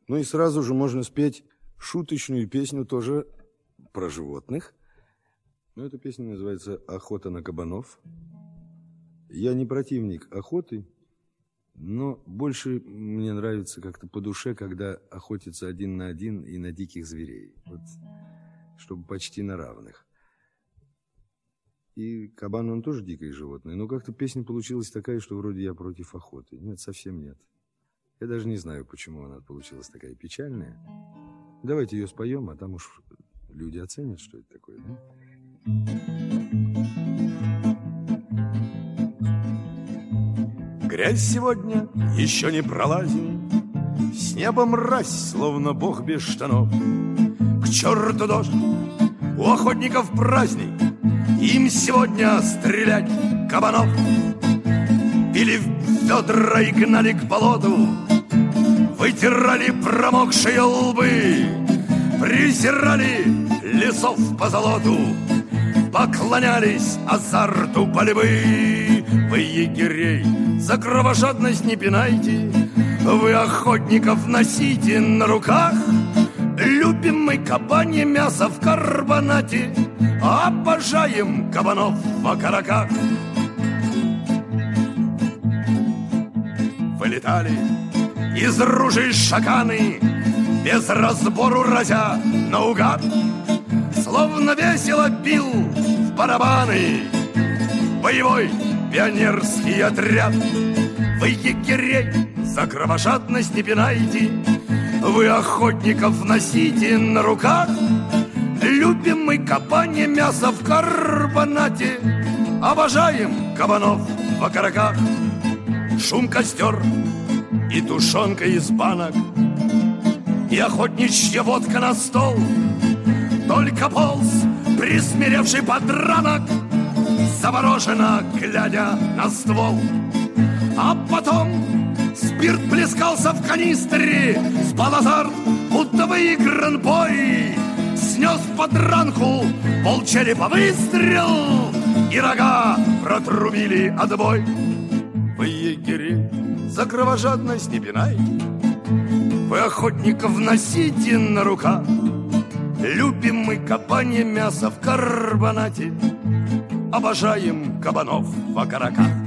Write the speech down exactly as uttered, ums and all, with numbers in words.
Ну и сразу же можно спеть шуточную песню тоже про животных. Ну, эта песня называется «Охота на кабанов». Я не противник охоты, но больше мне нравится как-то по душе, когда охотятся один на один и на диких зверей. Вот, чтобы почти на равных. И кабан, он тоже дикое животное, но как-то песня получилась такая, что вроде я против охоты. Нет, совсем нет. Я даже не знаю, почему она получилась такая печальная. Давайте ее споем, а там уж люди оценят, что это такое, да? Грязь сегодня еще не пролазит, с неба мразь, словно бог без штанов. К черту дождь, у охотников праздник, им сегодня стрелять кабанов. Пили в ведра и гнали к болоту, вытирали промокшие лбы, презирали лесов по золоту, поклонялись азарту пальбы. Вы егерей за кровожадность не пинайте, вы охотников носите на руках. Любим мы кабанье мясо в карбонате, обожаем кабанов в окороках. Вылетали из ружей шаканы, без разбору разя наугад, словно весело бил в барабаны боевой пионерский отряд. Вы егерей за кровожадность не пинайте, вы охотников носите на руках. Любим мы кабанье мясо в карбонате, обожаем кабанов в окороках. Шум костер и тушенка из банок, и охотничья водка на стол. Только полз присмиревший подранок, завороженно глядя на ствол. А потом спирт плескался в канистре, спал азарт, будто выигран бой. Снес подранку полчерепа выстрел, и рога протрубили отбой. Вы егерей за кровожадность не пинайте, вы охотников носите на руках. Любим мы кабанье мясо в карбонате, обожаем кабанов в окороках.